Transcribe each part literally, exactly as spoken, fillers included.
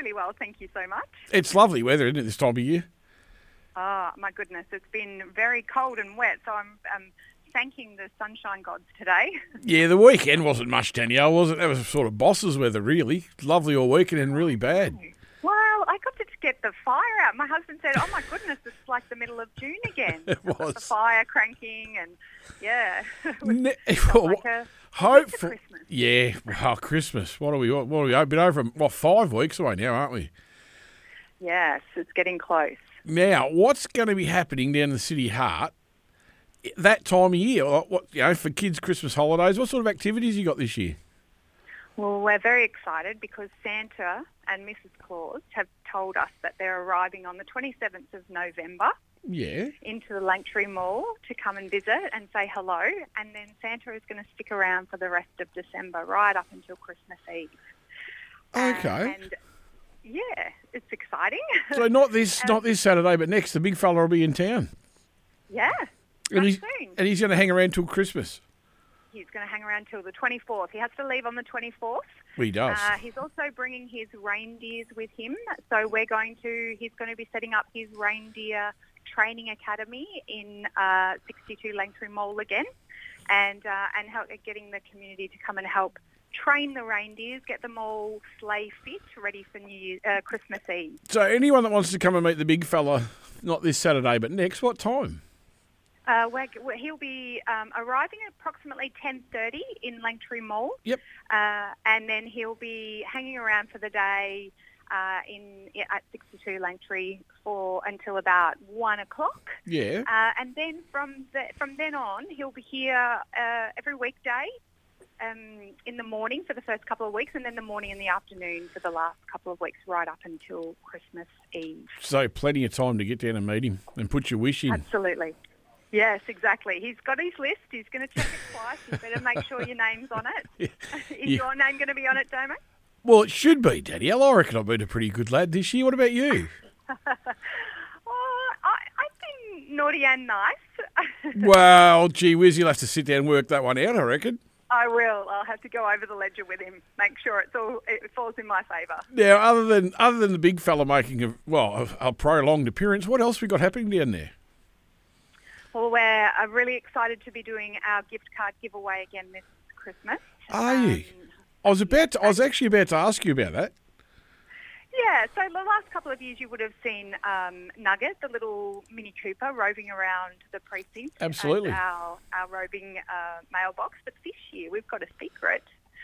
really well, thank you so much. It's lovely weather, isn't it, this time of year? Oh, my goodness, it's been very cold and wet, so I'm um, thanking the sunshine gods today. Yeah, the weekend wasn't much, Danielle, was it? That was sort of boss's weather, really. Lovely all weekend and really bad. Well, I got to get the fire out. My husband said, oh, my goodness, it's like the middle of June again. It Got was. The fire cranking and, yeah. It was Ne- felt well, like a Hopeful. winter Christmas. Yeah, well, Christmas. What are we? What are we? Been over, what, five weeks away now, aren't we? Yes, it's getting close. Now, what's going to be happening down in the city heart that time of year? Like, what, you know, for kids' Christmas holidays, what sort of activities you got this year? Well, we're very excited because Santa and Missus Claus have told us that they're arriving on the twenty-seventh of November Yeah. into the Langtree Mall to come and visit and say hello. And then Santa is going to stick around for the rest of December, right up until Christmas Eve. Okay. Uh, and yeah, it's exciting. So not this, Um, not this Saturday, but next. The big fella will be in town, yeah, and right he's soon. and he's going to hang around till Christmas. He's going to hang around till the twenty-fourth. He has to leave on the twenty-fourth. He does. Uh, he's also bringing his reindeers with him. So we're going to, he's going to be setting up his reindeer training academy in uh, sixty-two Langtree Mall again, and uh, and help, getting the community to come and help train the reindeers, get them all sleigh fit, ready for New Year, uh, Christmas Eve. So anyone that wants to come and meet the big fella, not this Saturday, but next, what time? Uh, we're, we're, he'll be um, arriving at approximately ten thirty in Langtree Mall. Yep. Uh, and then he'll be hanging around for the day uh, in at sixty-two Langtree for until about one o'clock. Yeah. Uh, and then from the, from then on, he'll be here uh, every weekday um, in the morning for the first couple of weeks, and then the morning and the afternoon for the last couple of weeks, right up until Christmas Eve. So plenty of time to get down and meet him and put your wish in. Absolutely. Yes, exactly. He's got his list. He's going to check it twice. You better make sure your name's on it. Is Yeah. your name going to be on it, Domo? Well, it should be, Danielle. I reckon I've been a pretty good lad this year. What about you? Oh, I, I've been naughty and nice. Well, gee whiz, you'll have to sit down and work that one out, I reckon. I will. I'll have to go over the ledger with him, make sure it's all it falls in my favour. Now, other than other than the big fella making a well a, a prolonged appearance, what else we got happening down there? Well, we're uh, really excited to be doing our gift card giveaway again this Christmas. Are you? I was about to, I was actually about to ask you about that. Yeah, so the last couple of years you would have seen um, Nugget, the little Mini Cooper, roving around the precinct. Absolutely. As our, our roving uh, mailbox. But this year we've got a secret.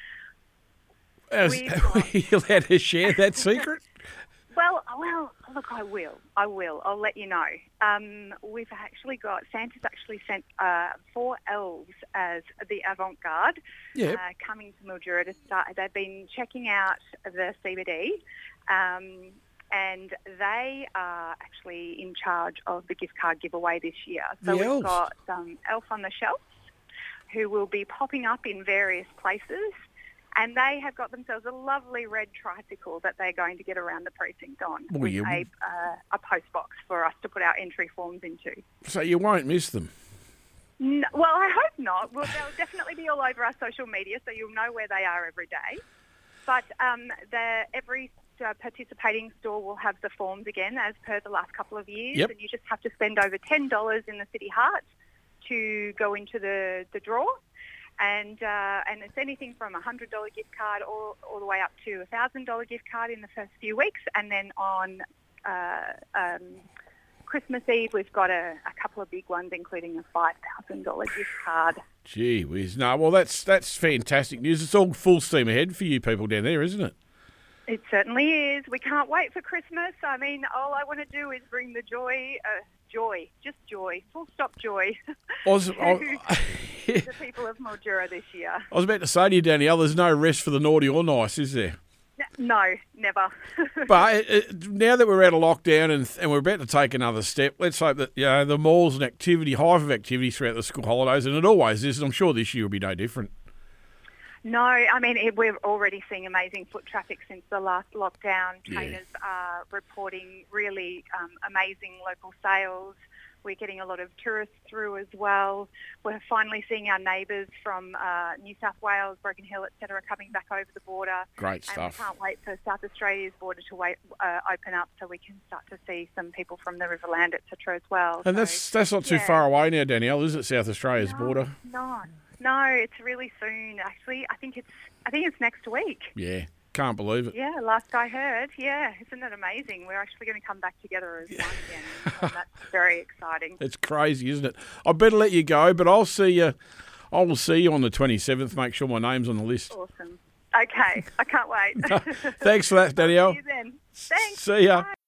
As, We've are got- we allowed to share that secret? Well, well, look, I will. I will. I'll let you know. Um, we've actually got, Santa's actually sent uh, four elves as the avant-garde Yep. uh, coming to Mildura to start. They've been checking out the C B D um, and they are actually in charge of the gift card giveaway this year. So The we've elves. got um, Elf on the Shelf who will be popping up in various places. And they have got themselves a lovely red tricycle that they're going to get around the precinct on Oh, with yeah. a, uh, a post box for us to put our entry forms into. So you won't miss them. No, well, I hope not. Well, they'll definitely be all over our social media, so you'll know where they are every day. But um, the, every uh, participating store will have the forms again, as per the last couple of years. Yep. And you just have to spend over ten dollars in the City Heart to go into the, the draw. And uh, and it's anything from a one hundred dollars gift card all, all the way up to a one thousand dollars gift card in the first few weeks. And then on uh, um, Christmas Eve, we've got a, a couple of big ones, including a five thousand dollars gift card. Gee whiz. No, well, that's that's fantastic news. It's all full steam ahead for you people down there, isn't it? It certainly is. We can't wait for Christmas. I mean, all I want to do is bring the joy, uh, joy, just joy, full stop joy I was, to I, the people of Mildura this year. I was about to say to you, Danielle, there's no rest for the naughty or nice, is there? No, never. But it, it, now that we're out of lockdown and, and we're about to take another step, let's hope that you know, the mall's an activity, hive of activity throughout the school holidays, and it always is, and I'm sure this year will be no different. No, I mean, it, we're already seeing amazing foot traffic since the last lockdown. Yeah. Trainers are reporting really um, amazing local sales. We're getting a lot of tourists through as well. We're finally seeing our neighbours from uh, New South Wales, Broken Hill, et cetera, coming back over the border. Great stuff. And we can't wait for South Australia's border to wait, uh, open up so we can start to see some people from the Riverland, et cetera, as well. And so, that's that's not too yeah. far away now, Danielle, is it? South Australia's no, border. No, no, it's really soon. Actually, I think it's I think it's next week. Yeah. Can't believe it. Yeah, last I heard. Yeah, isn't that amazing? We're actually going to come back together as one again. And that's very exciting. It's crazy, isn't it? I better let you go, but I'll see you. I will see you on the twenty-seventh. Make sure my name's on the list. Awesome. Okay, I can't wait. Thanks for that, Danielle. See you then. Thanks. See ya. Bye.